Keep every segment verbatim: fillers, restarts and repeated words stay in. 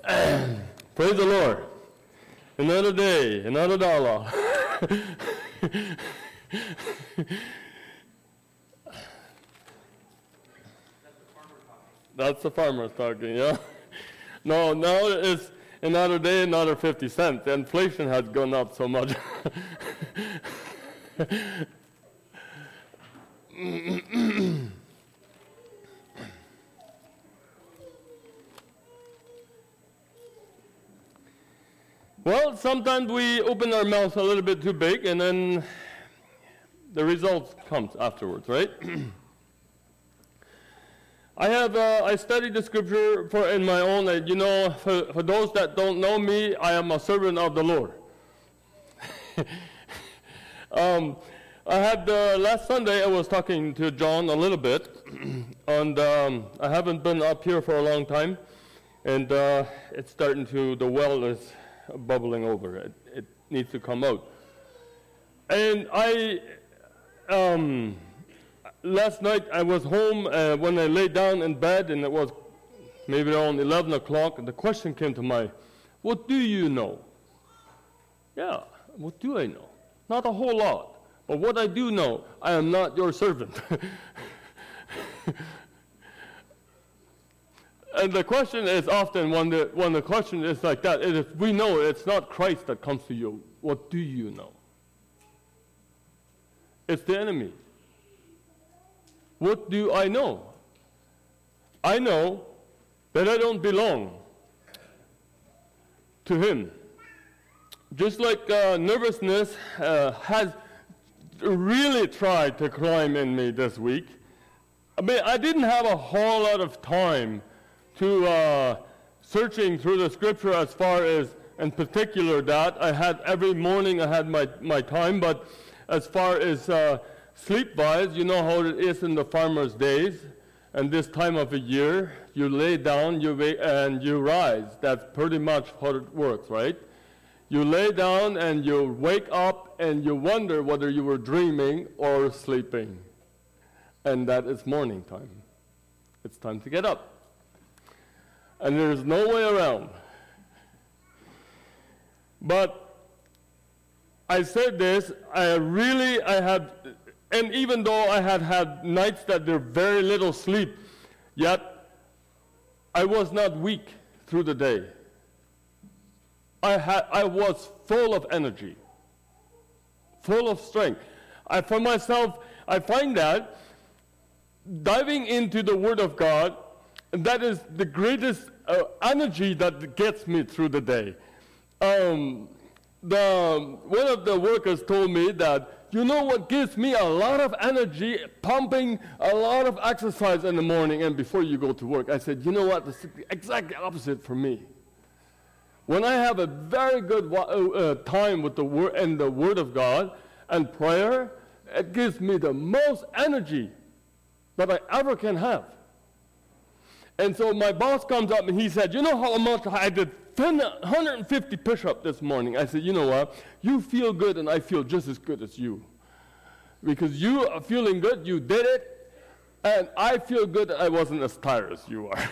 Praise the Lord. Another day, another dollar. That's the farmer talking, yeah. No, now it's another day, another fifty cents. The inflation has gone up so much. Well, sometimes we open our mouths a little bit too big, and then the results comes afterwards, right? I have uh, I studied the scripture for in my own. Uh, you know, for, for those that don't know me, I am a servant of the Lord. um, I had uh, last Sunday I was talking to John a little bit, and um, I haven't been up here for a long time, and uh, it's starting to the well is bubbling over. It, it needs to come out. And I, um, last night I was home uh, when I lay down in bed, and it was maybe around eleven o'clock, and the question came to mind, what do you know? Yeah, what do I know? Not a whole lot. But what I do know, I am not your servant. And the question is often, when the, when the question is like that, is if we know it's not Christ that comes to you, what do you know? It's the enemy. What do I know? I know that I don't belong to him. Just like uh, nervousness uh, has really tried to climb in me this week. I mean, I didn't have a whole lot of time to uh, searching through the scripture as far as, in particular, that. I had every morning I had my, my time, but as far as uh, sleep-wise, you know how it is in the farmer's days, and this time of the year, you lay down you wait, and you rise. That's pretty much how it works, right? You lay down and you wake up and you wonder whether you were dreaming or sleeping. And that is morning time. It's time to get up. And there's no way around. But I said this, I really, I had, and even though I had had nights that there very little sleep, yet I was not weak through the day. I had, I was full of energy, full of strength. I, for myself, I find that diving into the Word of God, that is the greatest uh, energy that gets me through the day. Um, the, one of the workers told me that, you know what gives me a lot of energy, pumping a lot of exercise in the morning and before you go to work? I said, you know what, it's the exact opposite for me. When I have a very good uh, time with the Word and the Word of God and prayer, it gives me the most energy that I ever can have. And so my boss comes up and he said, you know how much I did one hundred fifty push-ups this morning? I said, you know what? You feel good and I feel just as good as you. Because you are feeling good, you did it, and I feel good that I wasn't as tired as you are.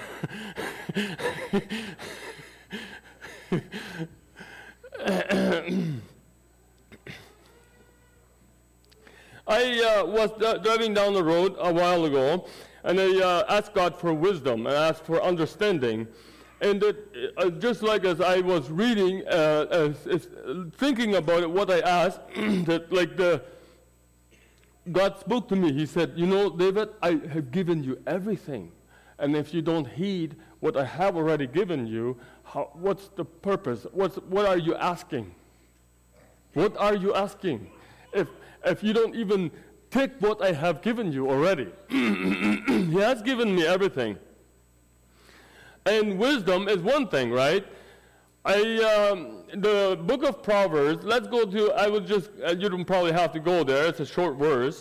I uh, was uh, driving down the road a while ago, and I uh, asked God for wisdom, and asked for understanding. And it, uh, just like as I was reading, uh, as, as thinking about it, what I asked, that like the God spoke to me. He said, you know, David, I have given you everything. And if you don't heed what I have already given you, how, what's the purpose? What's, what are you asking? What are you asking? If, if you don't even take what I have given you already. He has given me everything. And wisdom is one thing, right? I, um, the book of Proverbs, let's go to, I will just, uh, you don't probably have to go there, it's a short verse.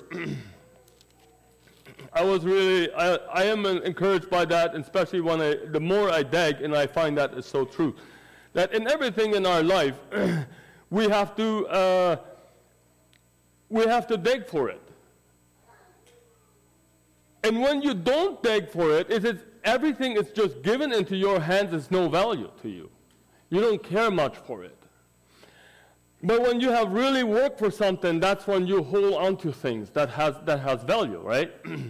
I was really, I, I am encouraged by that, especially when I, the more I dig, and I find that is so true. That in everything in our life, we have to, uh, we have to dig for it. And when you don't dig for it, it is everything is just given into your hands is no value to you. You don't care much for it. But when you have really worked for something, that's when you hold on to things that has, that has value, right?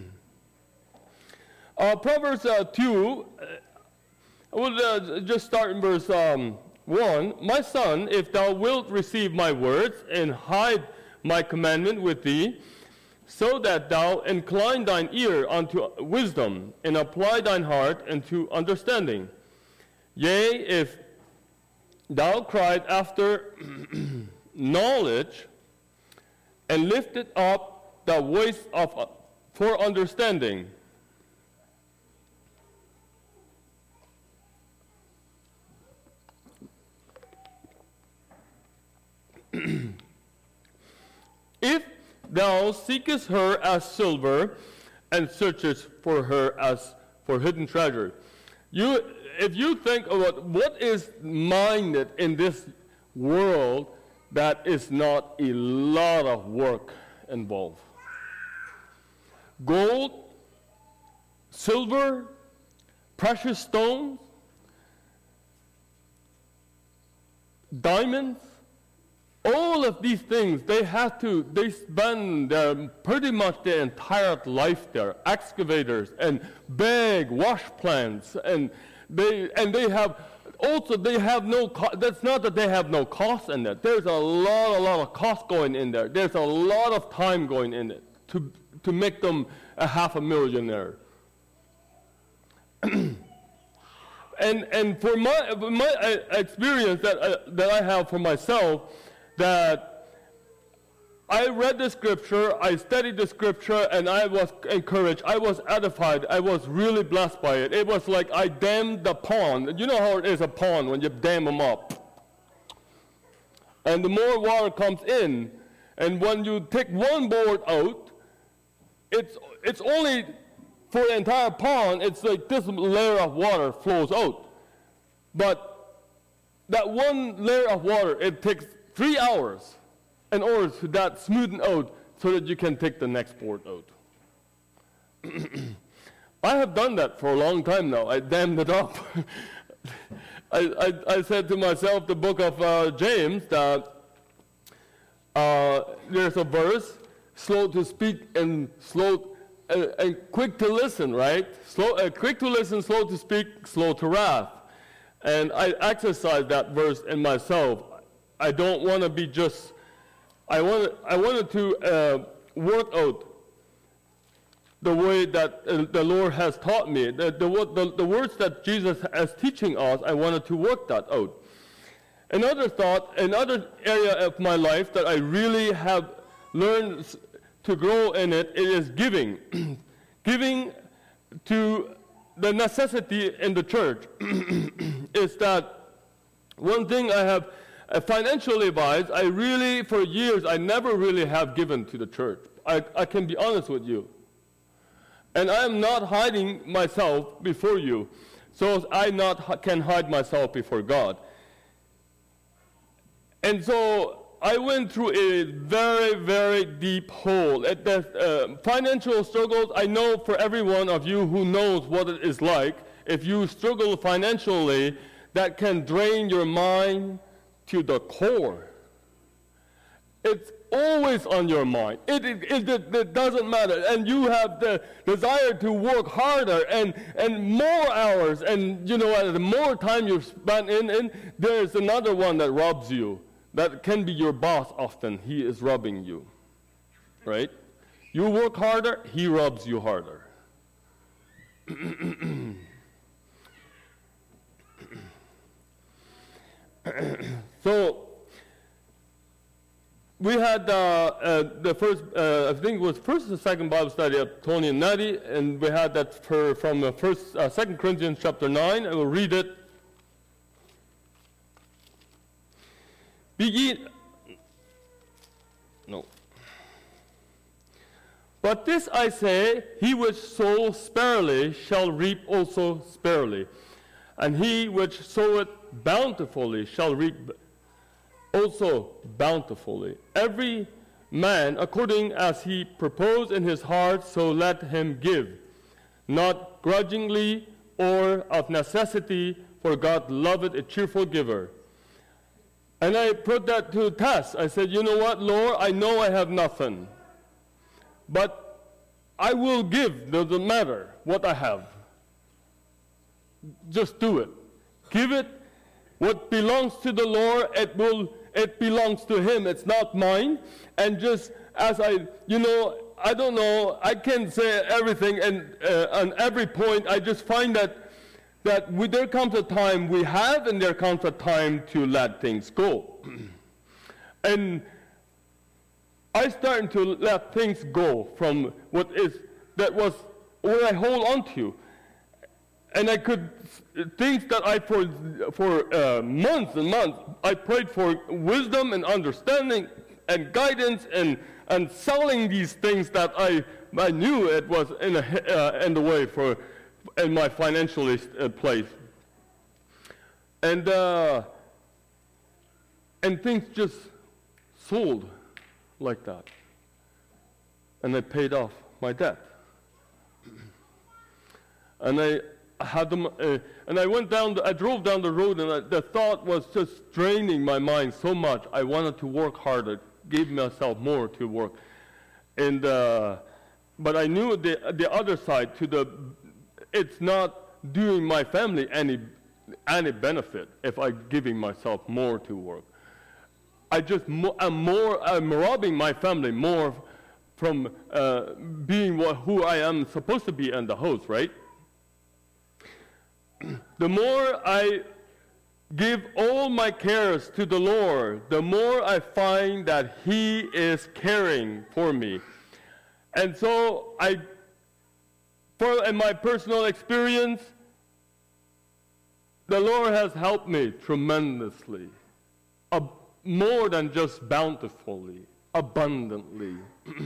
uh, Proverbs uh, two, uh, I will uh, just start in verse um, one. My son, if thou wilt receive my words and hide my commandment with thee, so that thou incline thine ear unto wisdom and apply thine heart unto understanding. Yea, if thou cried after knowledge, and lifted up the voice of uh, for understanding. If thou seekest her as silver, and searchest for her as for hidden treasure. You, if you think about what is minded in this world, that is not a lot of work involved. Gold, silver, precious stones, diamonds, all of these things, they have to, they spend their, pretty much their entire life there. Excavators and big wash plants, and they, and they have, also they have no, co that's not that they have no cost in it. There's a lot, a lot of cost going in there. There's a lot of time going in it to, to make them a half a millionaire. and, and for my, my uh, experience that, uh, that I have for myself, that I read the scripture, I studied the scripture, and I was encouraged, I was edified, I was really blessed by it. It was like I dammed the pond. You know how it is a pond when you dam them up. And the more water comes in, and when you take one board out, it's, it's only for the entire pond, it's like this layer of water flows out. But that one layer of water, it takes three hours in order to that smoothen out so that you can take the next board out. I have done that for a long time now. I dammed it up. I, I, I said to myself, the book of uh, James, that uh, there's a verse, slow to speak and slow uh, and quick to listen, right? Slow, uh, quick to listen, slow to speak, slow to wrath. And I exercised that verse in myself. I don't want to be just, I wanted, I wanted to uh, work out the way that uh, the Lord has taught me. The, the, the, the words that Jesus is teaching us, I wanted to work that out. Another thought, another area of my life that I really have learned to grow in it, it is giving. Giving to the necessity in the church is that one thing I have Uh, financially wise, I really, for years, I never really have given to the church. I, I can be honest with you. And I am not hiding myself before you, so I not can hide myself before God. And so I went through a very, very deep hole. At the uh, financial struggles, I know for every one of you who knows what it is like, if you struggle financially, that can drain your mind to the core. It's always on your mind. It, it, it, it, it doesn't matter. And you have the desire to work harder and, and more hours. And, you know, the more time you spend in, in, there's another one that robs you. That can be your boss often. He is robbing you. Right? You work harder, he robs you harder. So we had uh, uh, the first, uh, I think it was first or second Bible study of Tony and Natty, and we had that for, from the first, uh, Second Corinthians chapter nine. I will read it. Be ye, no. But this I say, he which sows sparely shall reap also sparely, and he which soweth bountifully shall reap also bountifully. Every man according as he purposed in his heart, so let him give, not grudgingly or of necessity, for God loveth a cheerful giver. And I put that to test. I said, you know what, Lord, I know I have nothing, but I will give, doesn't matter what I have. Just do it. Give it. What belongs to the Lord, it will, it belongs to Him. It's not mine. And just as I, you know, I don't know, I can't say everything, and uh, on every point, I just find that that we, there comes a time we have, and there comes a time to let things go. And I started to let things go from what is, that was what I hold on to. And I could, things that I, for, for uh, months and months, I prayed for wisdom and understanding and guidance and, and selling these things that I, I knew it was in, a, uh, in the way for, in my financial uh, place. And, uh, and things just sold like that. And I paid off my debt. And I had them, uh, and I went down, the, I drove down the road, and I, the thought was just draining my mind so much. I wanted to work harder, gave myself more to work. And, uh, but I knew the, the other side to the, it's not doing my family any, any benefit if I'm giving myself more to work. I just, mo I'm more, I'm robbing my family more from uh, being what, who I am supposed to be in the house, right? The more I give all my cares to the Lord, the more I find that He is caring for me. And so I, for in my personal experience, the Lord has helped me tremendously, uh, more than just bountifully, abundantly.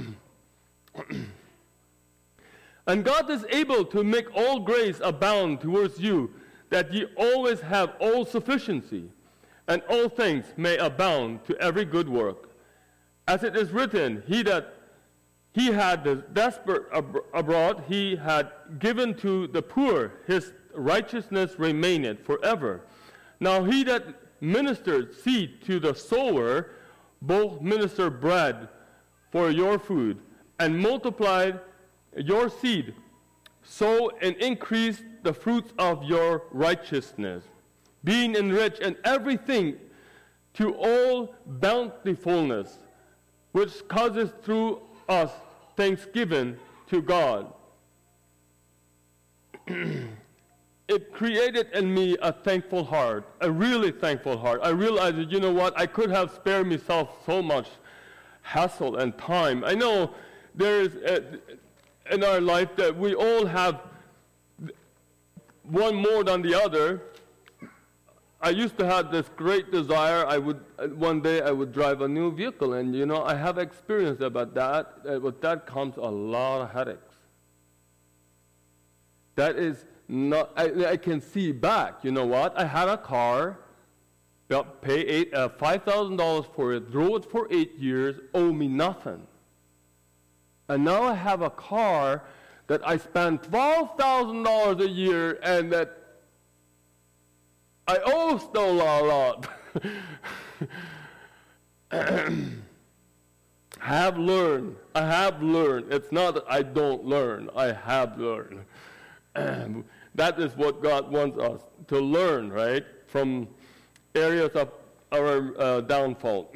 And God is able to make all grace abound towards you, that ye always have all sufficiency, and all things may abound to every good work. As it is written, he that he had the desperate ab abroad, he had given to the poor, his righteousness remaineth forever. Now he that ministered seed to the sower, both minister bread for your food, and multiplied your seed, sow and increase the fruits of your righteousness, being enriched in everything to all bountifulness, which causes through us thanksgiving to God. It created in me a thankful heart, a really thankful heart. I realized that, you know what, I could have spared myself so much hassle and time. I know there is a, in our life that we all have one more than the other. I used to have this great desire. I would one day I would drive a new vehicle, and you know I have experience about that. Uh, with that comes a lot of headaches. That is not. I, I can see back. You know what? I had a car, pay eight uh, five thousand dollars for it, drove it for eight years, owe me nothing. And now I have a car that I spend twelve thousand dollars a year, and that I owe still a lot. I have learned. I have learned. It's not that I don't learn. I have learned. That is what God wants us to learn, right? From areas of our uh, downfall.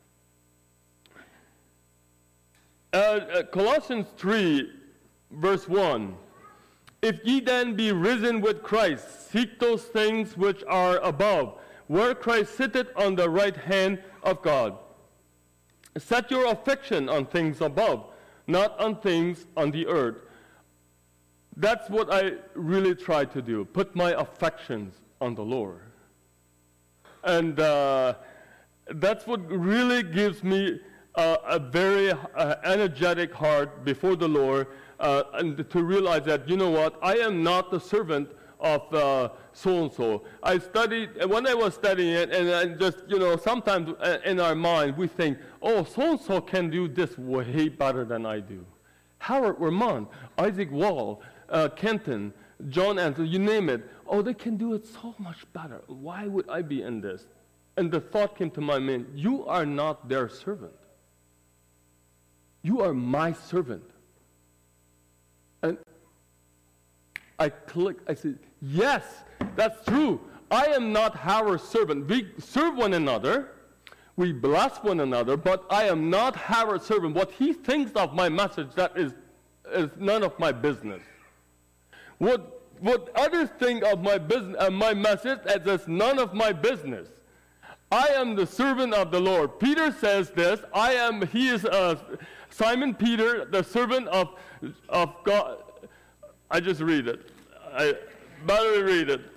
uh, uh, Colossians three, verse one. If ye then be risen with Christ, seek those things which are above, where Christ sitteth on the right hand of God. Set your affection on things above, not on things on the earth. That's what I really try to do, put my affections on the Lord. And uh, that's what really gives me uh, a very uh, energetic heart before the Lord. Uh, and to realize that, you know what, I am not the servant of uh, so-and-so. I studied, when I was studying it, and I just, you know, sometimes in our mind we think, oh, so-and-so can do this way better than I do. Howard Vermont, Isaac Wall, uh, Kenton, John answered, you name it. Oh, they can do it so much better. Why would I be in this? And the thought came to my mind, you are not their servant. You are my servant. And I clicked, I said, yes, that's true. I am not Howard's servant. We serve one another. We bless one another, but I am not Howard's servant. What he thinks of my message, that is, is none of my business. What, what others think of my business, uh, my message, is none of my business. I am the servant of the Lord. Peter says this. I am. He is uh, Simon Peter, the servant of of God. I just read it. I better read it.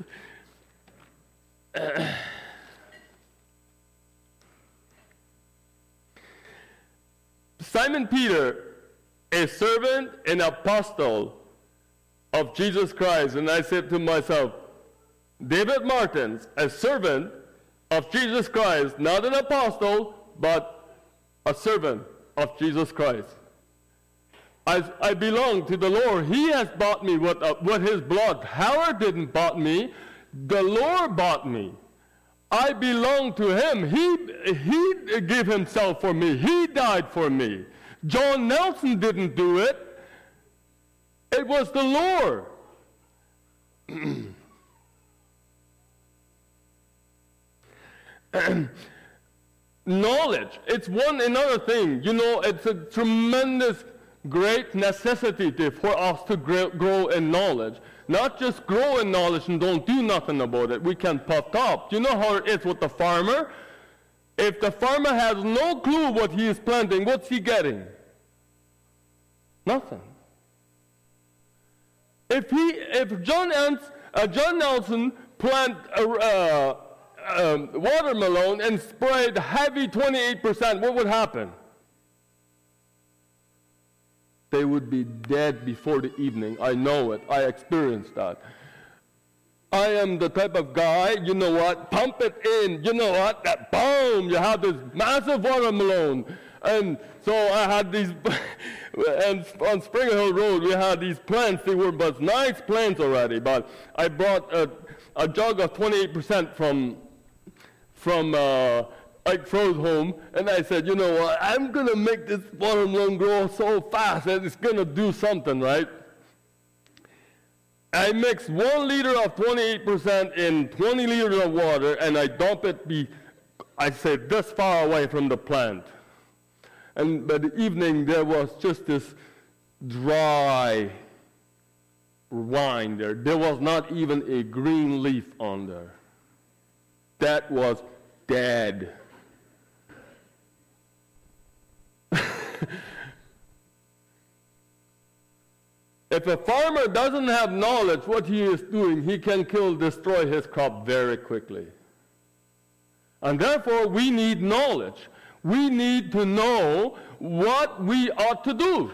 Uh, Simon Peter, a servant and apostle of Jesus Christ. And I said to myself, David Martins, a servant of Jesus Christ, not an apostle, but a servant of Jesus Christ. I, I belong to the Lord. He has bought me with, uh, with his blood. Howard didn't bought me. The Lord bought me. I belong to him. He, he gave himself for me. He died for me. John Nelson didn't do it. It was the Lord. Knowledge, it's one another thing. You know, it's a tremendous, great necessity to, for us to grow, grow in knowledge. Not just grow in knowledge and don't do nothing about it. We can puff up. You know how it is with the farmer? If the farmer has no clue what he is planting, what's he getting? Nothing. If he, if John, Ants, uh, John Nelson plant a uh, um, watermelon and sprayed heavy twenty-eight percent, what would happen? They would be dead before the evening. I know it. I experienced that. I am the type of guy, you know what, pump it in, you know what, that boom, you have this massive watermelon. And so I had these, and on Spring Hill Road, we had these plants. They were but nice plants already, but I brought a, a jug of twenty-eight percent from, from uh, Ike Fro's home, and I said, you know what, I'm going to make this watermelon grow so fast that it's going to do something, right? I mix one liter of twenty-eight percent in twenty liters of water, and I dump it, be, I say, this far away from the plant. And by the evening, there was just this dry wine there. There was not even a green leaf on there. That was dead. If a farmer doesn't have knowledge what he is doing, he can kill, destroy his crop very quickly. And therefore, we need knowledge. We need to know what we ought to do.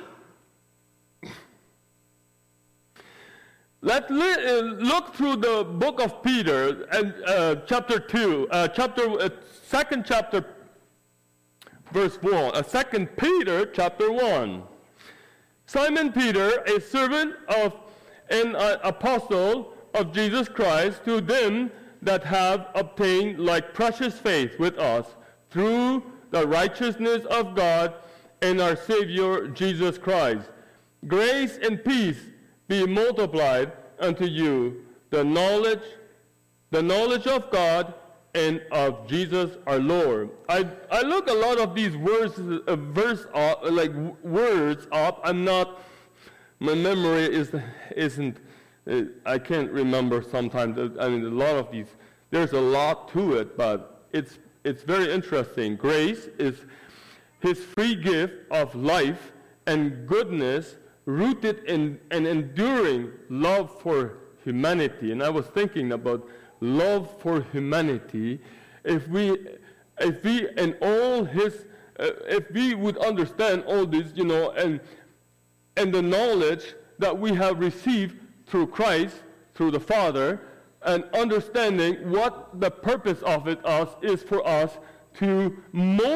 Let's look through the book of Peter and uh, chapter two, uh, chapter uh, second chapter, verse one. Uh, Second Peter chapter one. Simon Peter, a servant of an uh, apostle of Jesus Christ, to them that have obtained like precious faith with us through the righteousness of God and our Savior Jesus Christ. Grace and peace be multiplied unto you, the knowledge, the knowledge of God and of Jesus our Lord. I, I look a lot of these words, uh, verse up, like w- words up. I'm not, my memory is, isn't, uh, I can't remember sometimes. I mean, a lot of these, there's a lot to it, but it's, it's very interesting. Grace is his free gift of life and goodness rooted in an enduring love for humanity. And I was thinking about love for humanity. If we, if we, and all his, uh, if we would understand all this, you know, and and the knowledge that we have received through Christ, through the Father, and understanding what the purpose of it us is for us to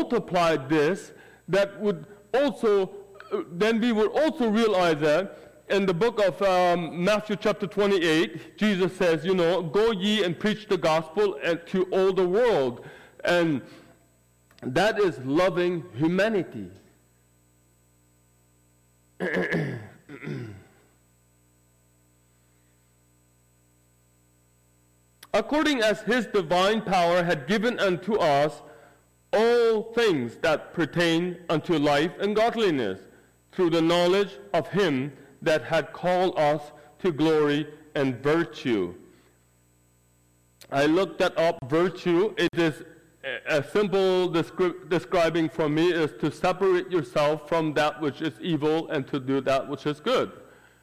multiply this, that would also, uh, then we would also realize that in the book of um, Matthew chapter twenty-eight, Jesus says, you know, go ye and preach the gospel and to all the world. And that is loving humanity. According as his divine power had given unto us all things that pertain unto life and godliness, through the knowledge of him that had called us to glory and virtue. I looked that up. Virtue, it is a, a simple descri- describing for me is to separate yourself from that which is evil and to do that which is good.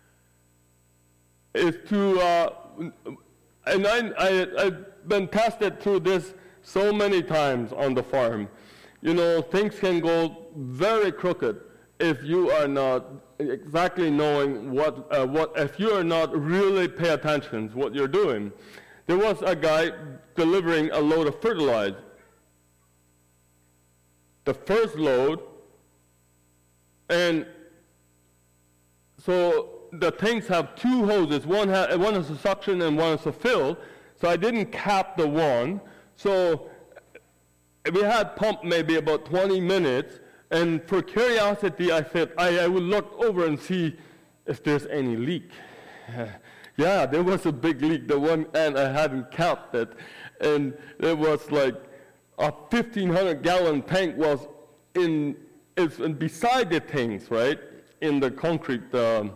Is to, uh, and I, I, I've been tested through this so many times on the farm. You know, things can go very crooked if you are not exactly knowing what, uh, what, if you are not really pay attention to what you're doing. There was a guy delivering a load of fertilizer. The first load, and so the tanks have two hoses. One, ha- one is a suction and one is a fill. So I didn't cap the one. So we had pumped maybe about twenty minutes. And for curiosity, I said, I, I will look over and see if there's any leak. Yeah, there was a big leak. The one end I hadn't capped it. And it was like a fifteen hundred gallon tank was in, it's in beside the tanks, right? In the concrete. Um,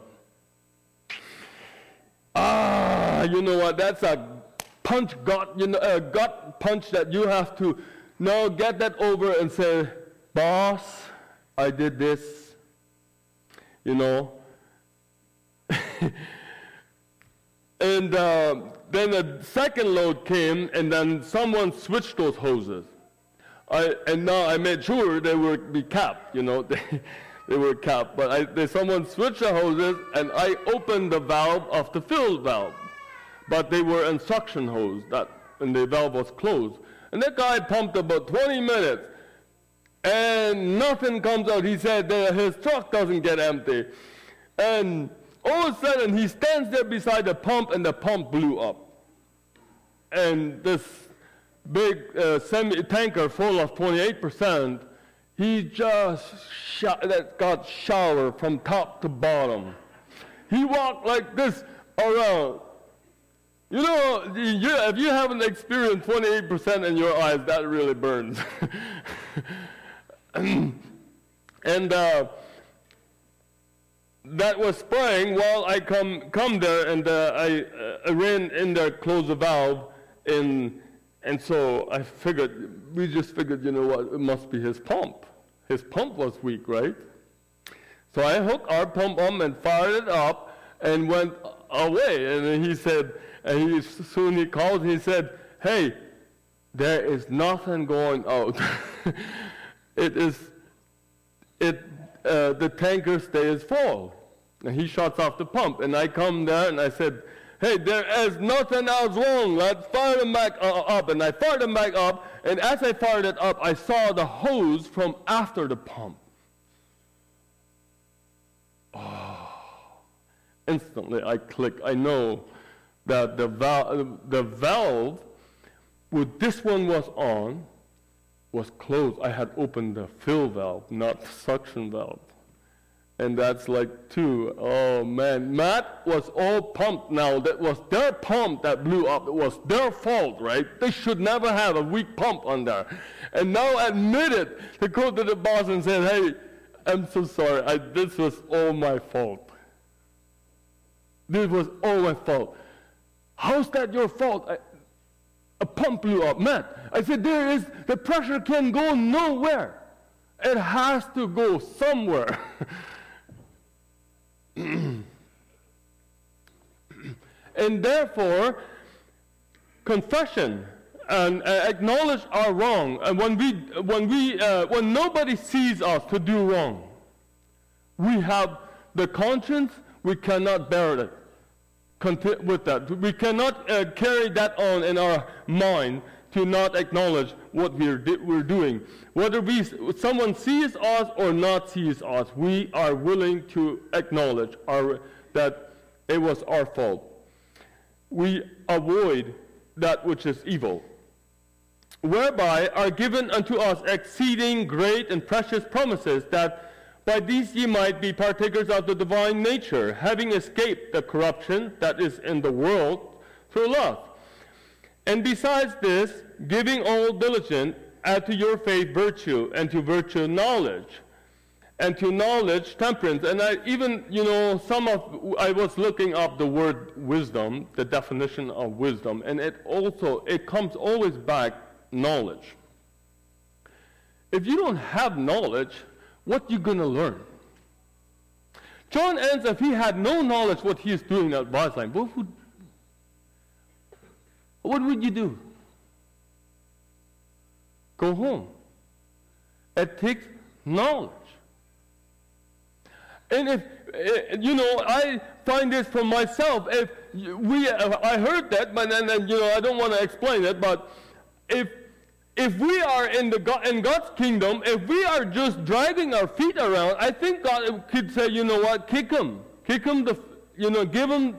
ah, you know what? That's a punch gut, you know, a gut punch that you have to now get that over and say, boss, I did this, you know. And uh, then a second load came, and then someone switched those hoses. I, and now I made sure they would be capped, you know. They, they were capped. But I, they, someone switched the hoses, and I opened the valve of the fill valve. But they were in suction hose, that, and the valve was closed. And that guy pumped about twenty minutes. And nothing comes out. He said that his truck doesn't get empty. And all of a sudden, he stands there beside the pump, and the pump blew up. And this big uh, semi-tanker full of twenty-eight percent, he just sh- that got showered from top to bottom. He walked like this around. You know, you, if you haven't experienced twenty-eight percent in your eyes, that really burns. And uh, that was spraying while I come come there, and uh, I, uh, I ran in there, closed the valve, and and so I figured, we just figured, you know what, it must be his pump. His pump was weak, right? So I hooked our pump on and fired it up and went away. And then he said, and he soon he called, he said, hey, there is nothing going out. It is, it, uh, the tanker stays full. And he shuts off the pump. And I come there and I said, hey, there is nothing else wrong. Let's fire them back uh, up. And I fired them back up. And as I fired it up, I saw the hose from after the pump. Oh. Instantly, I click. I know that the, val- the valve, with this one was on, was closed. I had opened the fill valve, not the suction valve. And that's like two. Oh man, Matt was all pumped now. That was their pump that blew up. It was their fault, right? They should never have a weak pump on there. And now admit it. They go to the boss and said, hey, I'm so sorry. I, this was all my fault. This was all my fault. How's that your fault? I, a pump blew up. Matt, I said, there is, the pressure can go nowhere. It has to go somewhere. And therefore, confession and uh, acknowledge our wrong. And when we, when we, uh, when nobody sees us to do wrong, we have the conscience. We cannot bear it. Conti- with that, we cannot uh, carry that on in our mind to not acknowledge what we're di- we're doing. Whether we someone sees us or not sees us, we are willing to acknowledge our that it was our fault. We avoid that which is evil, whereby are given unto us exceeding great and precious promises, that by these ye might be partakers of the divine nature, having escaped the corruption that is in the world through lust. And besides this, giving all diligence, add to your faith virtue, and to virtue knowledge, and to knowledge temperance. And I even, you know, some of, I was looking up the word wisdom, the definition of wisdom, and it also, it comes always back, knowledge. If you don't have knowledge, what you going to learn? John ends, if he had no knowledge what he is doing at Bethlehem, what would, what would you do? Go home. It takes knowledge. And if, you know, I find this for myself, if we, I heard that, but then, you know, I don't want to explain it, but if if we are in the God, in God's kingdom, if we are just dragging our feet around, I think God could say, you know what, kick him, kick him the, you know, give him,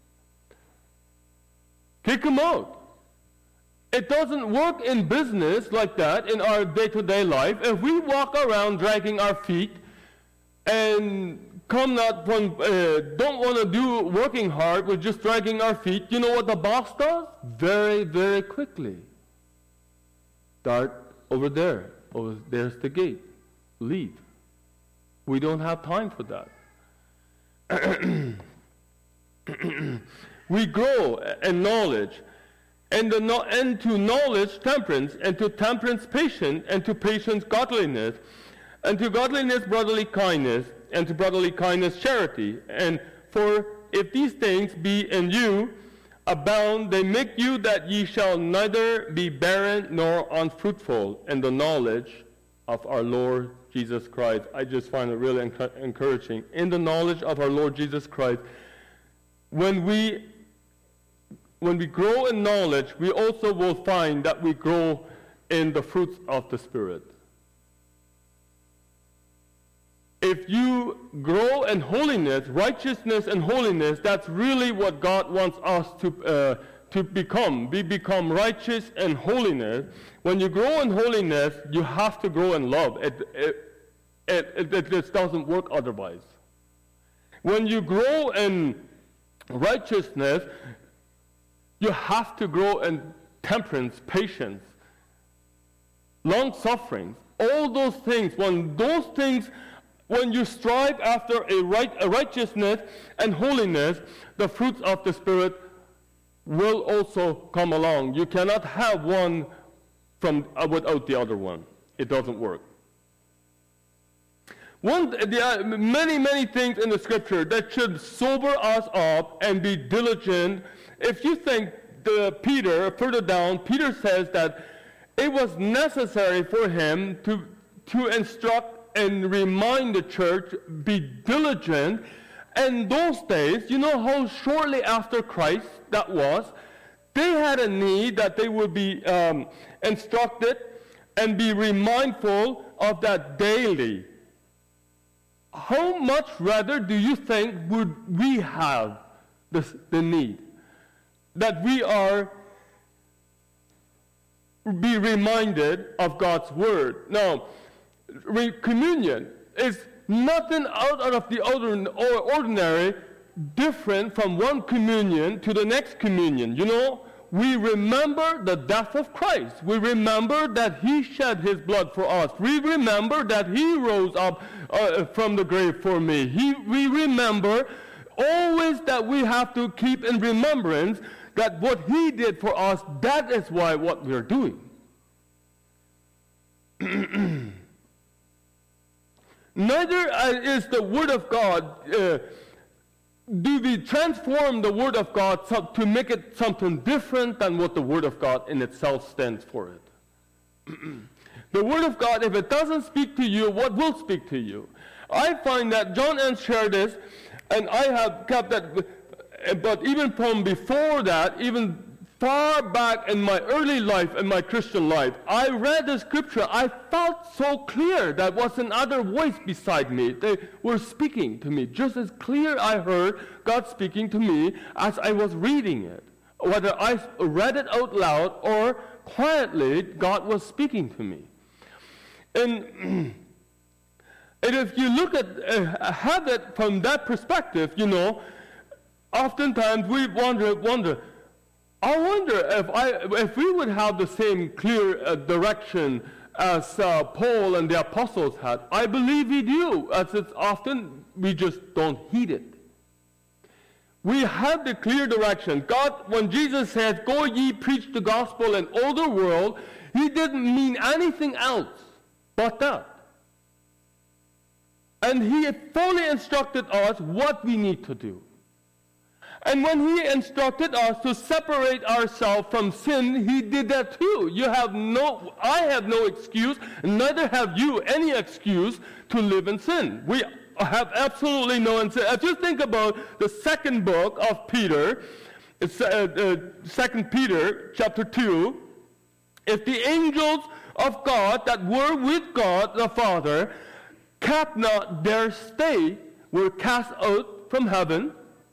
kick him out. It doesn't work in business like that in our day-to-day life. If we walk around dragging our feet and come not from, uh, don't want to do working hard, we're just dragging our feet, you know what the boss does? Very, very quickly. Start over there. Over there's the gate. Leave. We don't have time for that. We grow in knowledge, and, the no, and to knowledge temperance, and to temperance patience, and to patience godliness, and to godliness brotherly kindness, and to brotherly kindness charity. And for if these things be in you abound, they make you that ye shall neither be barren nor unfruitful in the knowledge of our Lord Jesus Christ. I just find it really enc- encouraging. In the knowledge of our Lord Jesus Christ, when we when we grow in knowledge, we also will find that we grow in the fruits of the Spirit. If you grow in holiness, righteousness and holiness, that's really what God wants us to uh, to become. We become righteous and holiness. When you grow in holiness, you have to grow in love. It, it, it, it, it just doesn't work otherwise. When you grow in righteousness, you have to grow in temperance, patience, long-suffering. All those things, when those things When you strive after a, right, a righteousness and holiness, the fruits of the Spirit will also come along. You cannot have one from uh, without the other one. It doesn't work. One, there are many, many things in the Scripture that should sober us up and be diligent. If you think the Peter, further down, Peter says that it was necessary for him to, to instruct and remind the church, be diligent. And those days, you know how shortly after Christ that was, they had a need that they would be um, instructed and be remindful of that daily. How much rather do you think would we have this, the need? That we are be reminded of God's word. Now, Re- communion is nothing out of the ordinary, different from one communion to the next communion. You know, we remember the death of Christ. We remember that he shed his blood for us. We remember that he rose up uh, from the grave for me. He, we remember always that we have to keep in remembrance that what he did for us, that is why what we're doing. Neither is the Word of God, uh, do we transform the Word of God to make it something different than what the Word of God in itself stands for it. The Word of God, if it doesn't speak to you, what will speak to you? I find that John N. shared this, and I have kept that, but even from before that, even far back in my early life, in my Christian life, I read the scripture. I felt so clear that was another voice beside me. They were speaking to me. Just as clear I heard God speaking to me as I was reading it. Whether I read it out loud or quietly, God was speaking to me. And, and if you look at uh, have it from that perspective, you know, oftentimes we wonder, wonder, I wonder if I, if we would have the same clear uh, direction as uh, Paul and the apostles had. I believe we do, as it's often we just don't heed it. We have the clear direction. God, when Jesus says, "Go ye preach the gospel in all the world," he didn't mean anything else but that. And he fully instructed us what we need to do. And when he instructed us to separate ourselves from sin, he did that too. You have no, I have no excuse, and neither have you any excuse to live in sin. We have absolutely no sin. If you think about the second book of Peter, it's uh, uh, Second Peter chapter two, if the angels of God that were with God the Father kept not their stay, were cast out from heaven.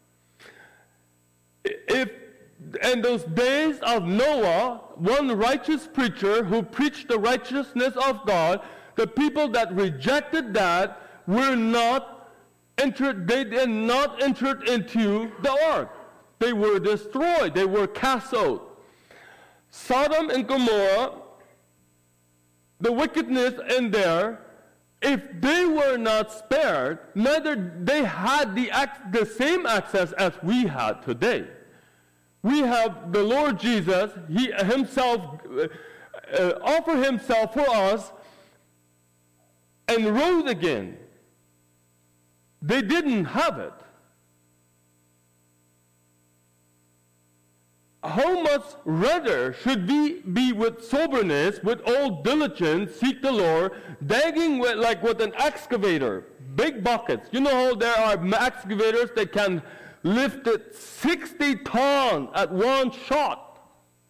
If in those days of Noah, one righteous preacher who preached the righteousness of God, the people that rejected that were not entered, they did not enter into the ark. They were destroyed. They were cast out. Sodom and Gomorrah, the wickedness in there, if they were not spared, neither they had the, the same access as we had today. We have the Lord Jesus, he himself uh, uh, offered himself for us and rose again. They didn't have it. How much rather should we be with soberness, with all diligence, seek the Lord, digging with, like with an excavator, big buckets. You know how there are excavators that can lift it sixty tons at one shot.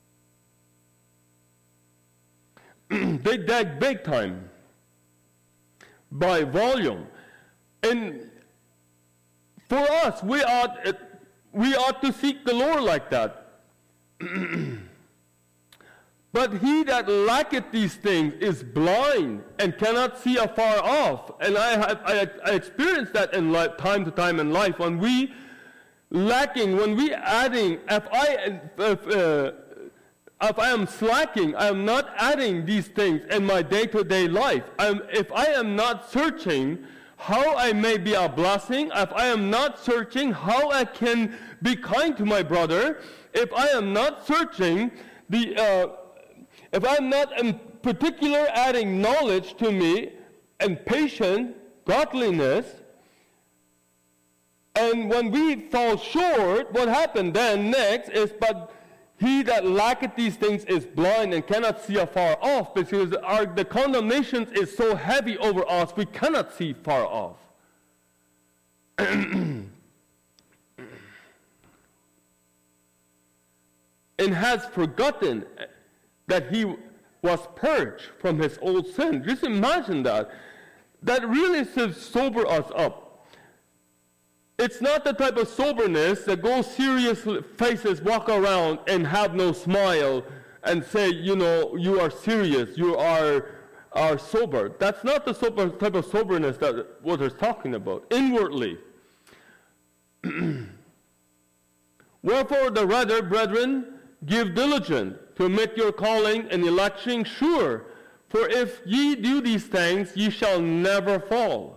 They dig big time by volume. And for us, we ought, we ought to seek the Lord like that. But he that lacketh these things is blind and cannot see afar off. And I have I, I experienced that in life, time to time in life. When we lacking, when we adding, if I if, uh, if I am slacking, I am not adding these things in my day-to-day life. I'm, if I am not searching how I may be a blessing, if I am not searching how I can be kind to my brother, if I am not searching the, uh, if I'm not in particular adding knowledge to me and patience, godliness, and when we fall short, what happened then next is, but he that lacketh these things is blind and cannot see afar off, because our, the condemnation is so heavy over us, we cannot see far off. And has forgotten that he was purged from his old sin. Just imagine that. That really should sober us up. It's not the type of soberness that goes serious faces walk around and have no smile and say, you know, you are serious, you are, are sober. That's not the sober, type of soberness that what it's talking about. Inwardly. Wherefore the rather, brethren, give diligence to make your calling and election sure. For if ye do these things, ye shall never fall.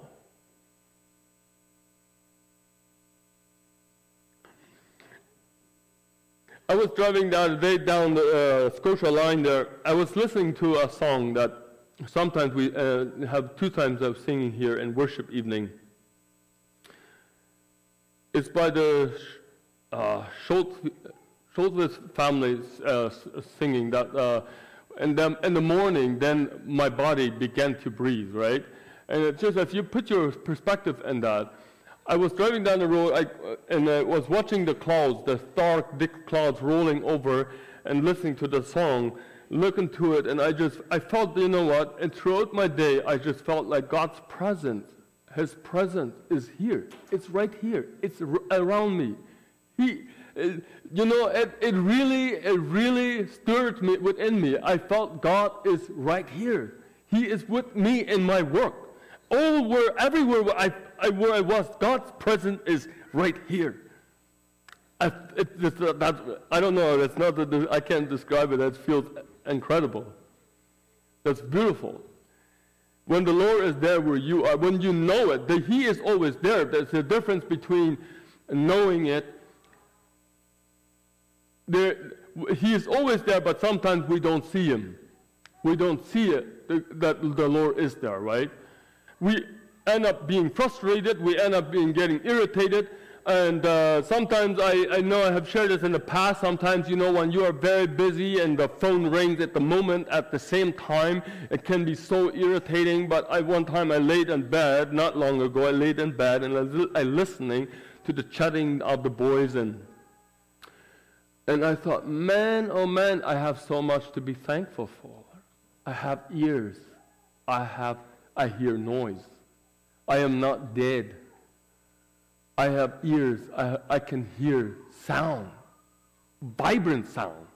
I was driving the other day down the uh, Scotia line there. I was listening to a song that sometimes we uh, have two times of singing here in worship evening. It's by the uh, Schultz, Schultz family uh, singing that. Uh, and then in the morning, then my body began to breathe, right? And it's just if you put your perspective in that, I was driving down the road I, and I was watching the clouds, the dark, thick clouds rolling over, and listening to the song, looking to it, and I just, I felt, you know what, and throughout my day, I just felt like God's presence, His presence is here. It's right here. It's r- around me. He, uh, you know, it, it really, it really stirred me within me. I felt God is right here. He is with me in my work. All where, everywhere where I, I, where I was, God's presence is right here. I, it, it's, uh, that's, I don't know. It's not that I can't describe it. It feels incredible. That's beautiful. When the Lord is there where you are, when you know it, that He is always there. There's a difference between knowing it. There, He is always there, but sometimes we don't see Him. We don't see it, that the Lord is there, right? We end up being frustrated. We end up being getting irritated. And uh, sometimes, I, I know I have shared this in the past, sometimes, you know, when you are very busy and the phone rings at the moment at the same time, it can be so irritating. But I, one time I laid in bed, not long ago, I laid in bed and I was I listening to the chatting of the boys. And, and I thought, man, oh man, I have so much to be thankful for. I have ears. I have, I hear noise. I am not dead. I have ears. I, I can hear sound, vibrant sound.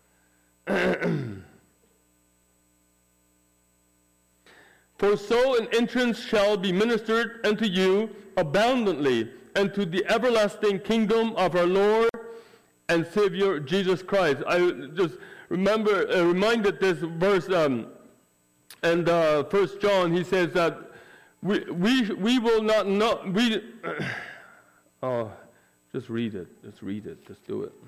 For so an entrance shall be ministered unto you abundantly into the everlasting kingdom of our Lord and Savior Jesus Christ. I just remember, uh, reminded this verse, um, and uh, First John, he says that we we we will not know we. Oh, just read it. Just read it. Just do it.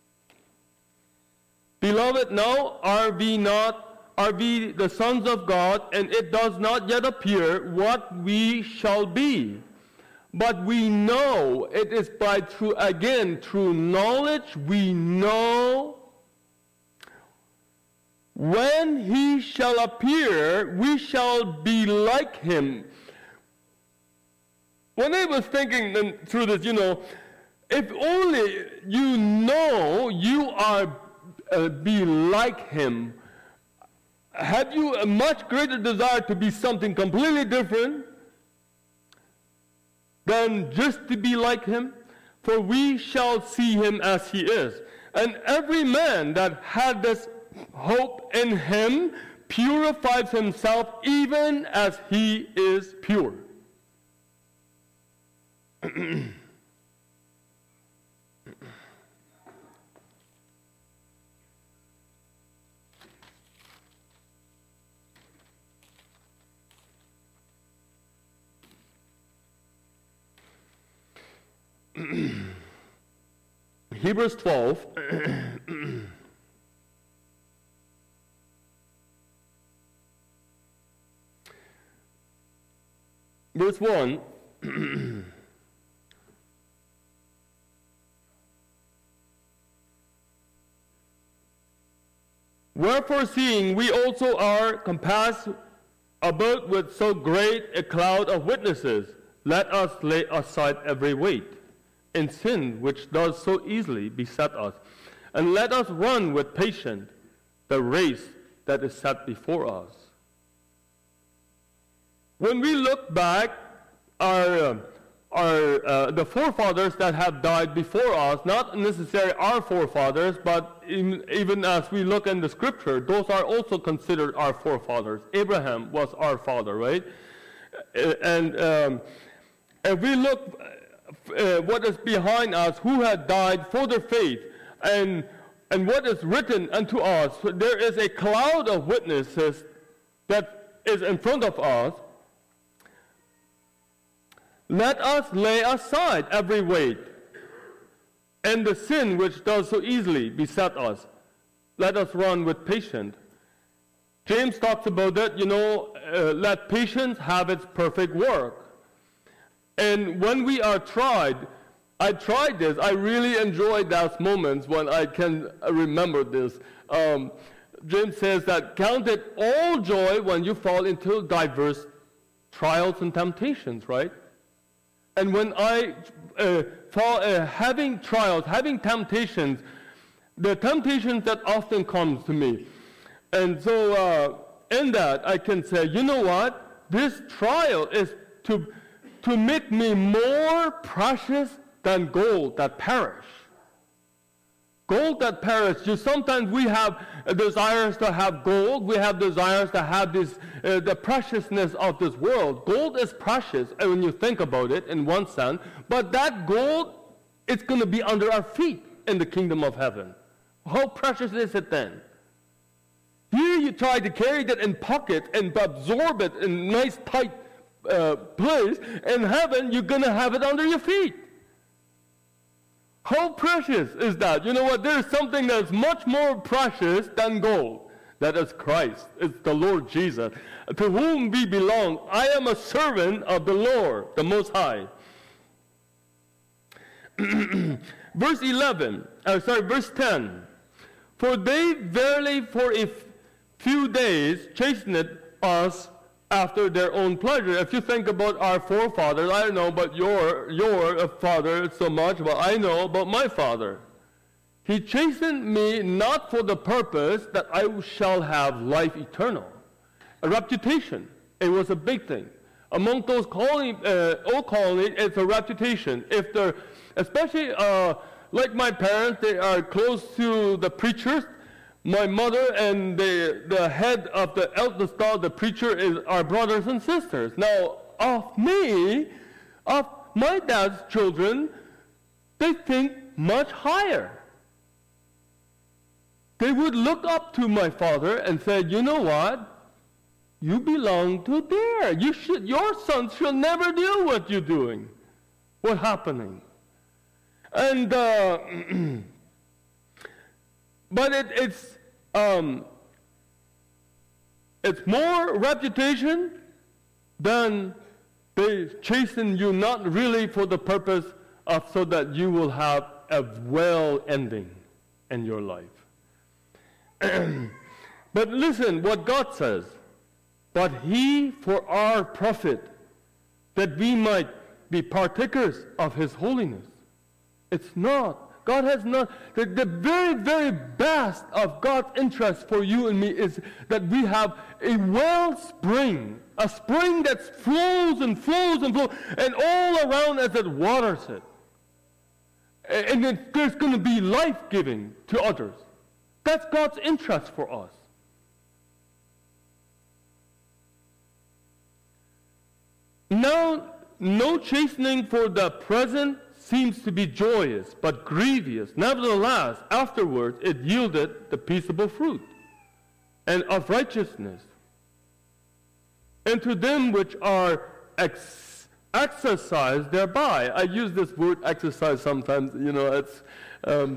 Beloved, now are we not, are we the sons of God, and it does not yet appear what we shall be. But we know it is by through, again, through knowledge, we know when He shall appear, we shall be like Him. When I was thinking through this, you know, if only you know you are uh, be like Him, have you a much greater desire to be something completely different than just to be like Him? For we shall see Him as He is. And every man that had this hope in Him purifies himself even as He is pure. Hebrews twelve. Verse one. Wherefore, seeing we also are compassed about with so great a cloud of witnesses, let us lay aside every weight and sin which does so easily beset us, and let us run with patience the race that is set before us. When we look back, our uh, Are uh, the forefathers that have died before us, not necessarily our forefathers, but in, even as we look in the scripture, those are also considered our forefathers. Abraham was our father, right? And um, if we look uh, what is behind us, who had died for their faith, and and what is written unto us, there is a cloud of witnesses that is in front of us. Let us lay aside every weight and the sin which does so easily beset us. Let us run with patience. James talks about that, you know, uh, let patience have its perfect work. And when we are tried, I tried this. I really enjoyed those moments when I can remember this. Um, James says that count it all joy when you fall into diverse trials and temptations, right? And when I uh, fall, uh, having trials, having temptations, the temptations that often comes to me. And so uh, in that, I can say, you know what? This trial is to, to make me more precious than gold that perish. Gold that perish. You sometimes we have desires to have gold. We have desires to have this, uh, the preciousness of this world. Gold is precious uh, when you think about it in one sense. But that gold, it's going to be under our feet in the kingdom of heaven. How precious is it then? Here you try to carry that in pocket and absorb it in a nice tight uh, place. In heaven, you're going to have it under your feet. How precious is that? You know what? There is something that is much more precious than gold. That is Christ. It's the Lord Jesus, to whom we belong. I am a servant of the Lord, the Most High. Verse eleven, uh, sorry, verse ten. For they verily for a few days chastened us after their own pleasure. If you think about our forefathers, I don't know about your, your father so much, but I know about my father. He chastened me not for the purpose that I shall have life eternal. A reputation, it was a big thing. Among those colony, uh, old colonies, it's a reputation. If they're, especially uh, like my parents, they are close to the preachers. My mother and the, the head of the eldest star, the preacher, is our brothers and sisters. Now, of me, of my dad's children, they think much higher. They would look up to my father and say, you know what? You belong to there. You should, your sons should never do what you're doing. What's happening? And, uh, but it, it's, um, it's more reputation than they chasten you not really for the purpose of so that you will have a well ending in your life. But listen what God says. But he for our profit, that we might be partakers of his holiness. It's not. God has not. The, the very, very best of God's interest for you and me is that we have a wellspring, a spring that flows and flows and flows, and all around us it waters it. And it, there's going to be life-giving to others. That's God's interest for us. Now, no chastening for the present seems to be joyous, but grievous. Nevertheless, afterwards it yielded the peaceable fruit and of righteousness. And to them which are ex- exercised thereby. I use this word exercise sometimes, you know, it's... Um,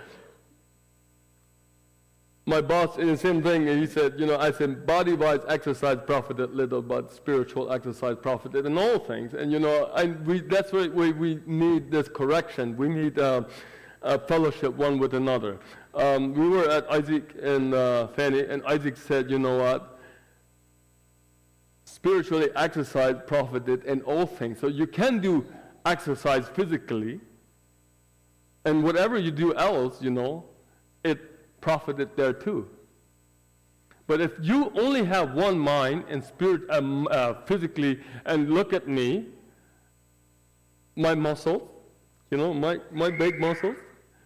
My boss, in the same thing, he said, you know, I said, body-wise exercise profited little, but spiritual exercise profited in all things. And, you know, and we, that's why we, we need this correction. We need uh, a fellowship one with another. Um, we were at Isaac and uh, Fanny, and Isaac said, you know what? Spiritually exercise profited in all things. So you can do exercise physically, and whatever you do else, you know, it profited there too. But if you only have one mind and spirit um, uh, physically, and look at me, my muscles, you know, my, my big muscles,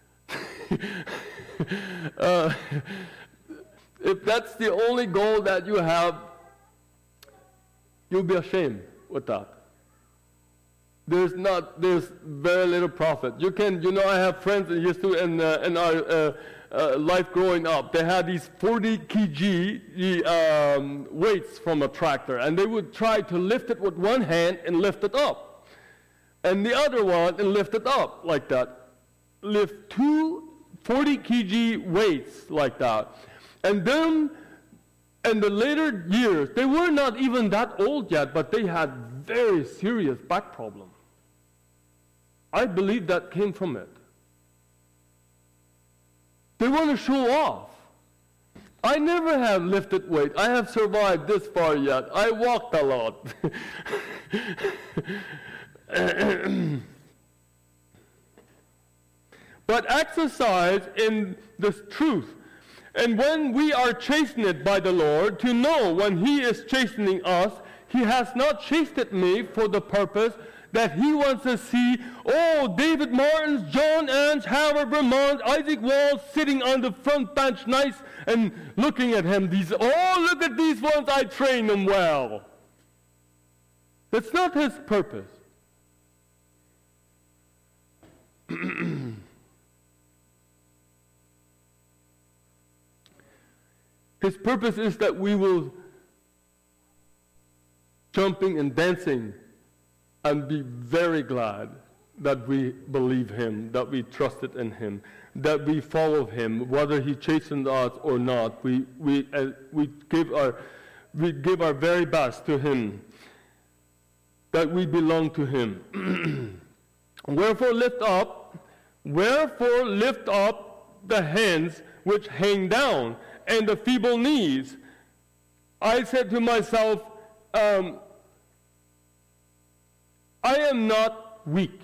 uh, if that's the only goal that you have, you'll be ashamed with that. There's not, there's very little profit. You can, you know, I have friends that used to, in, uh, in our uh, uh, life growing up, they had these forty kilograms um, weights from a tractor, and they would try to lift it with one hand and lift it up, and the other one and lift it up like that. Lift two forty kilogram weights like that. And then in the later years, they were not even that old yet, but they had very serious back problems. I believe that came from it. They want to show off. I never have lifted weight. I have survived this far yet. I walked a lot. but exercise in this truth. And when we are chastened by the Lord, to know when he is chastening us, he has not chastened me for the purpose that he wants to see, oh, David Martins, John Ange, Howard Vermont, Isaac Walls sitting on the front bench nice and looking at him. These, oh, look at these ones, I trained them well. That's not his purpose. His purpose is that we will jumping and dancing and be very glad that we believe him, that we trusted in him, that we follow him, whether he chastened us or not. We we uh, we give our we give our very best to him, that we belong to him. Wherefore lift up, wherefore lift up the hands which hang down, and the feeble knees. I said to myself, um, I am not weak.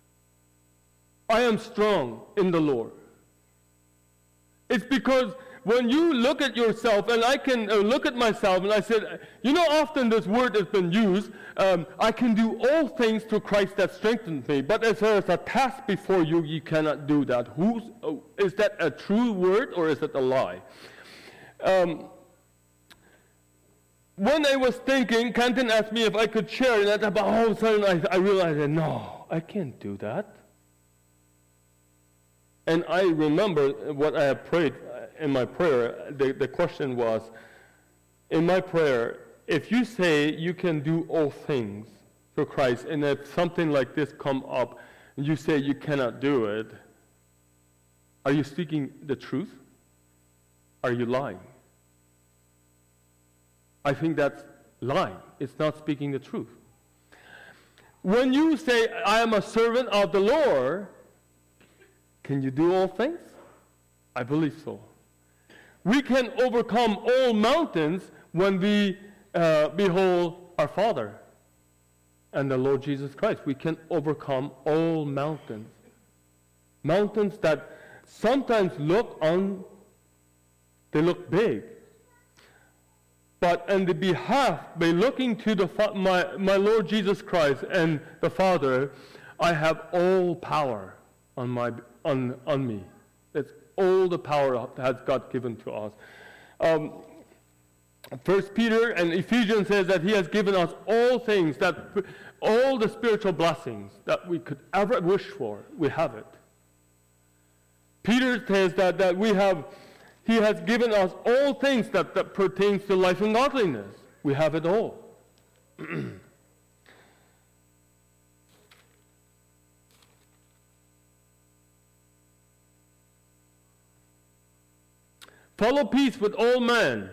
I am strong in the Lord. It's because when you look at yourself, and I can uh, look at myself, and I said, you know, often this word has been used, um, I can do all things through Christ that strengthens me. But as there is a task before you, you cannot do that. Who's, oh, is that a true word, or is it a lie? Um, when I was thinking, Canton asked me if I could share that, but all of a sudden I, I realized, that, no, I can't do that. And I remember what I had prayed in my prayer. The, the question was, in my prayer, if you say you can do all things for Christ, and if something like this come up, and you say you cannot do it, are you speaking the truth? Are you lying? I think that's lying. It's not speaking the truth. When you say, I am a servant of the Lord, can you do all things? I believe so. We can overcome all mountains when we uh, behold our Father and the Lord Jesus Christ. We can overcome all mountains. Mountains that sometimes look on, they look big. But on the behalf, by looking to the my, my Lord Jesus Christ and the Father, I have all power on my on on me. That's all the power that God given to us. Um, First Peter and Ephesians says that he has given us all things, that all the spiritual blessings that we could ever wish for, we have it. Peter says that, that we have, he has given us all things that, that pertains to life and godliness. We have it all. Follow peace with all men.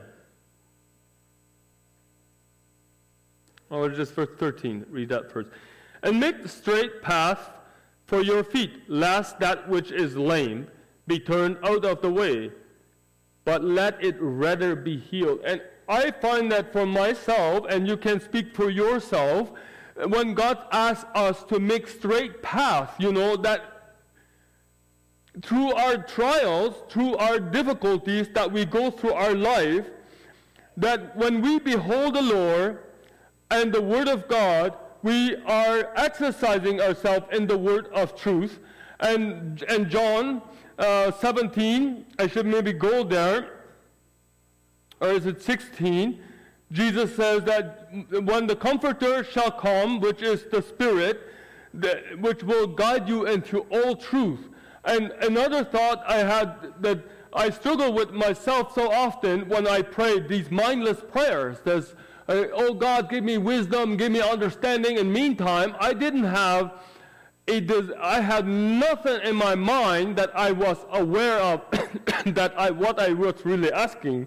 Or just verse thirteen, read that first. And make the straight path for your feet, lest that which is lame be turned out of the way, but let it rather be healed. And I find that for myself, and you can speak for yourself, when God asks us to make straight path, you know, that through our trials, through our difficulties that we go through our life, that when we behold the Lord and the Word of God, we are exercising ourselves in the Word of truth. And, and John uh, seventeen, I should maybe go there, or is it sixteen? Jesus says that when the Comforter shall come, which is the Spirit, the, which will guide you into all truth. And another thought I had that I struggle with myself so often when I pray these mindless prayers. There's, uh, oh God, give me wisdom, give me understanding. In the meantime, I didn't have, a des- I had nothing in my mind that I was aware of, that I what I was really asking.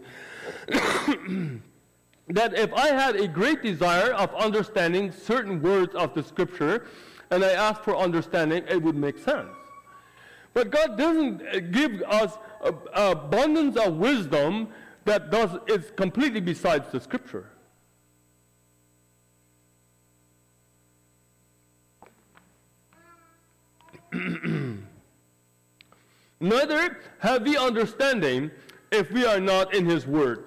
That if I had a great desire of understanding certain words of the Scripture, and I asked for understanding, it would make sense. But God doesn't give us a, a abundance of wisdom that does is completely besides the Scripture. Neither have we understanding if we are not in his word.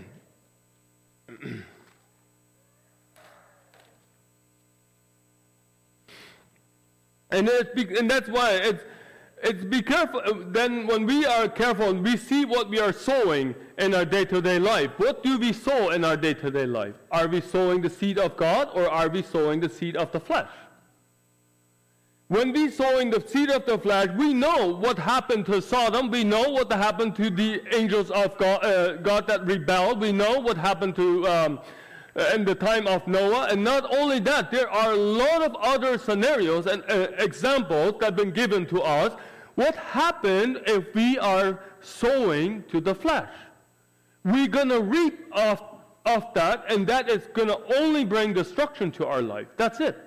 And, it's be, and that's why it's, it's be careful. Then when we are careful, we see what we are sowing in our day-to-day life. What do we sow in our day-to-day life? Are we sowing the seed of God, or are we sowing the seed of the flesh? When we sowing the seed of the flesh, we know what happened to Sodom. We know what happened to the angels of God, uh, God that rebelled. We know what happened to um, in the time of Noah. And not only that, there are a lot of other scenarios and uh, examples that have been given to us. What happened if we are sowing to the flesh? We're going to reap off, off that, and that is going to only bring destruction to our life. That's it.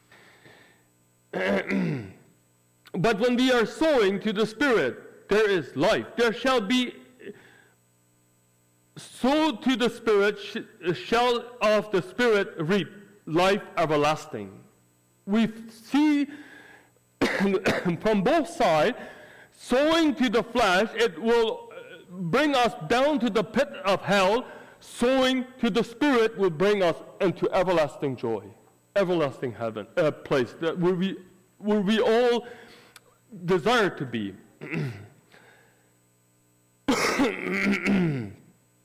But when we are sowing to the Spirit, there is life. There shall be, sow to the Spirit, sh- shall of the Spirit reap life everlasting. We see from both sides, sowing to the flesh, it will bring us down to the pit of hell. Sowing to the Spirit will bring us into everlasting joy. Everlasting heaven, uh, place that where we, where we all desire to be. And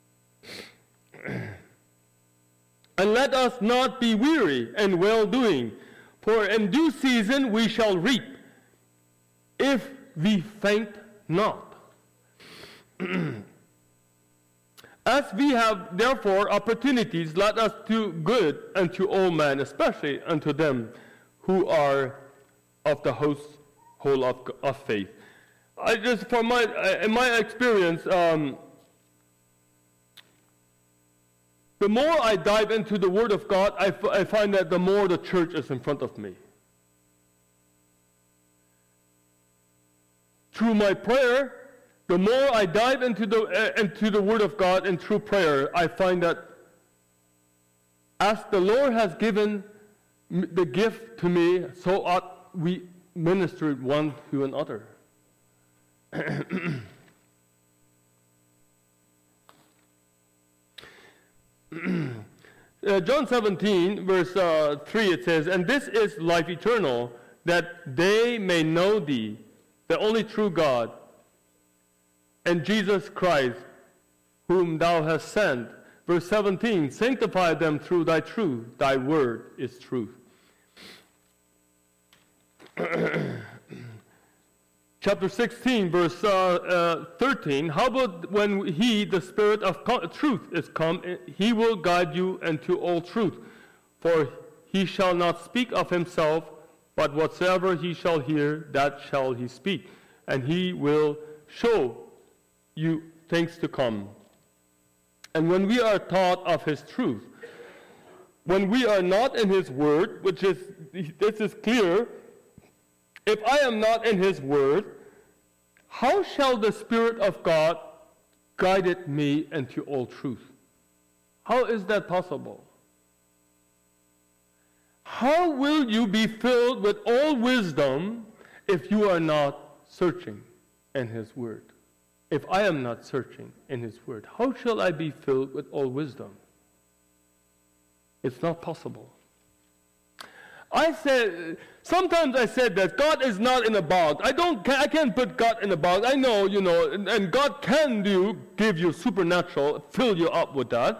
let us not be weary in well-doing, for in due season we shall reap, if we faint not. As we have therefore opportunities, let us do good unto all men, especially unto them who are of the household of, of faith. I just, from my, in my experience, um, the more I dive into the Word of God, I, f- I find that the more the church is in front of me. Through my prayer, the more I dive into the, uh, into the Word of God and through prayer, I find that as the Lord has given m- the gift to me, so ought we minister one to another. uh, John seventeen, verse uh, three, it says, "And this is life eternal, that they may know thee, the only true God, and Jesus Christ, whom thou hast sent." Verse seventeen, "Sanctify them through thy truth. Thy word is truth." Chapter sixteen, verse uh, uh, thirteen, "How about when he, the Spirit of co- truth, is come, he will guide you into all truth. For he shall not speak of himself, but whatsoever he shall hear, that shall he speak. And he will show you things to come." And when we are taught of his truth, when we are not in his word, which is, this is clear, if I am not in his word, how shall the Spirit of God guide me into all truth? How is that possible? How will you be filled with all wisdom if you are not searching in his word? If I am not searching in his word, how shall I be filled with all wisdom? It's not possible. I said, sometimes I said that God is not in a box. I don't, I can't put God in a box. I know, you know, and, and God can do, give you supernatural, fill you up with that.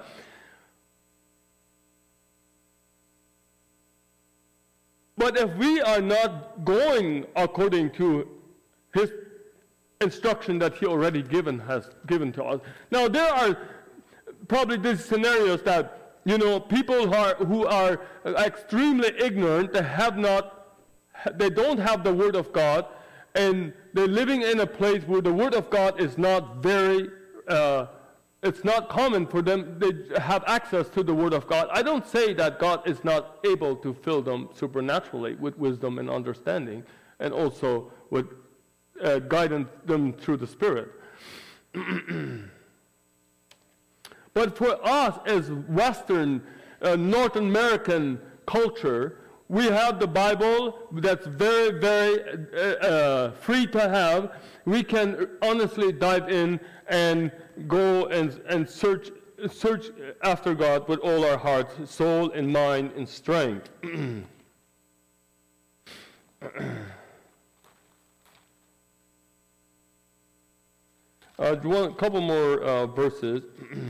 But if we are not going according to his instruction that he already given has given to us. Now there are probably these scenarios that, you know, people who are, who are extremely ignorant, they have not, they don't have the Word of God, and they're living in a place where the Word of God is not very, uh, it's not common for them. They have access to the Word of God. I don't say that God is not able to fill them supernaturally with wisdom and understanding, and also with uh, guiding them through the Spirit. But for us as Western, uh, North American culture, we have the Bible that's very, very uh, uh, free to have. We can honestly dive in and go and, and search, search after God with all our hearts, soul, and mind, and strength. uh, one, couple more uh, verses.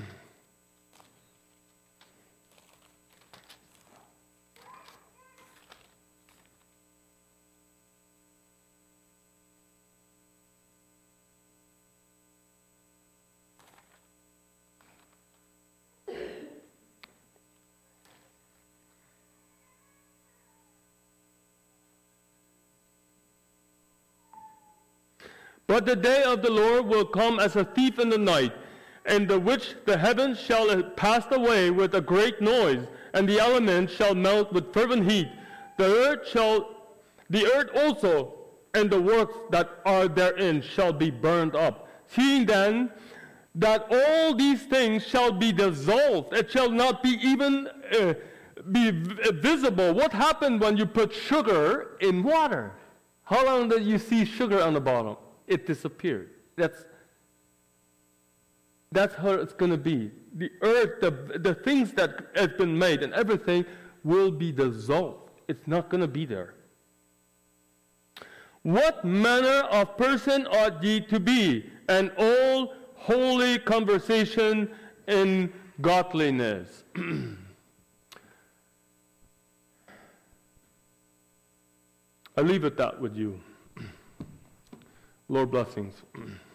But the day of the Lord will come as a thief in the night, in the which the heavens shall pass away with a great noise, and the elements shall melt with fervent heat. The earth shall, the earth also, and the works that are therein shall be burned up. Seeing then that all these things shall be dissolved, it shall not be even uh, be v- visible. What happened when you put sugar in water? How long did you see sugar on the bottom? It disappeared. That's, that's how it's going to be. The earth, the, the things that have been made and everything will be dissolved. It's not going to be there. What manner of person ought ye to be? An all holy conversation in godliness. I leave it that with you. Lord blessings.